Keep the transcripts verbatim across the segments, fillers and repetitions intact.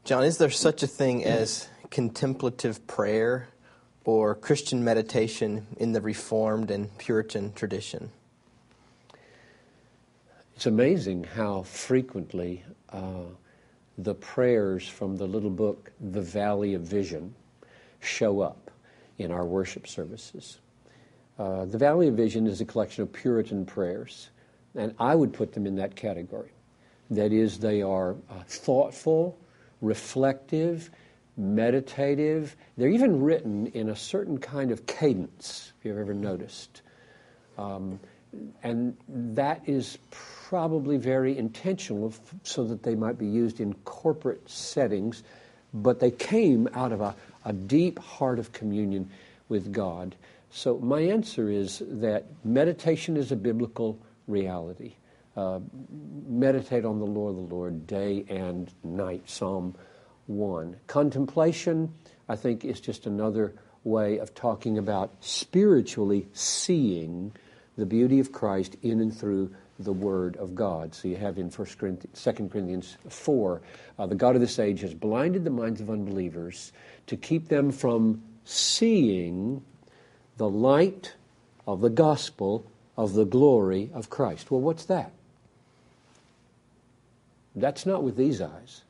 John, is there such a thing as contemplative prayer or Christian meditation in the Reformed and Puritan tradition? It's amazing how frequently uh, the prayers from the little book, The Valley of Vision, show up in our worship services. Uh, the Valley of Vision is a collection of Puritan prayers, and I would put them in that category. That is, they are uh, thoughtful, reflective, meditative. They're even written in a certain kind of cadence, if you've ever noticed. Um, and that is probably very intentional so that they might be used in corporate settings, but they came out of a, a deep heart of communion with God. So my answer is that meditation is a biblical reality. Uh, meditate on the law of the Lord day and night, Psalm one. Contemplation, I think, is just another way of talking about spiritually seeing the beauty of Christ in and through the Word of God. So you have in First Corinthians, Second Corinthians four, uh, the God of this age has blinded the minds of unbelievers to keep them from seeing the light of the gospel of the glory of Christ. Well, what's that? That's not with these eyes.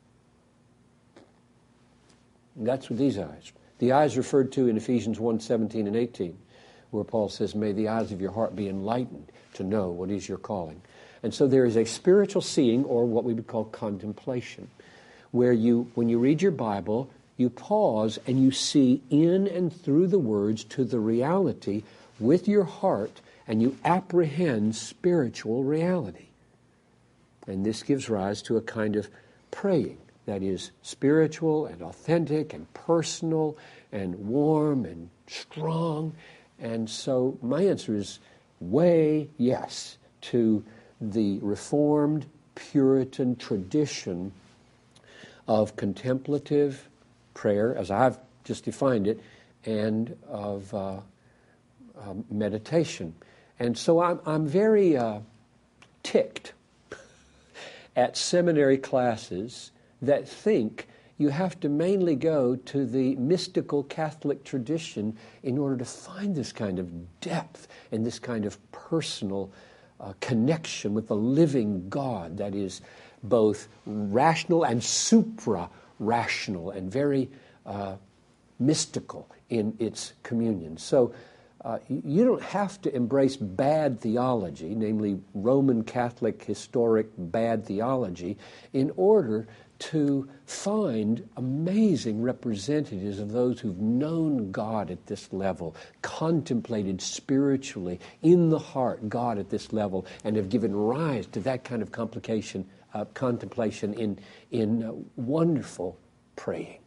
That's with these eyes. The eyes referred to in Ephesians one, seventeen and eighteen, where Paul says, may the eyes of your heart be enlightened to know what is your calling. And so there is a spiritual seeing, or what we would call contemplation, where you, when you read your Bible, you pause and you see in and through the words to the reality with your heart, and you apprehend spiritual reality. And this gives rise to a kind of praying that is spiritual and authentic and personal and warm and strong. And so my answer is way yes to the Reformed Puritan tradition of contemplative prayer, as I've just defined it, and of uh, uh, meditation. And so I'm, I'm very uh, ticked at seminary classes that think you have to mainly go to the mystical Catholic tradition in order to find this kind of depth and this kind of personal uh, connection with the living God that is both rational and supra-rational and very uh, mystical in its communion. So uh, you don't have to embrace bad theology, namely Roman Catholic historic bad theology, in order to find amazing representatives of those who've known God at this level, contemplated spiritually in the heart God at this level, and have given rise to that kind of complication, uh, contemplation in, in uh, wonderful praying.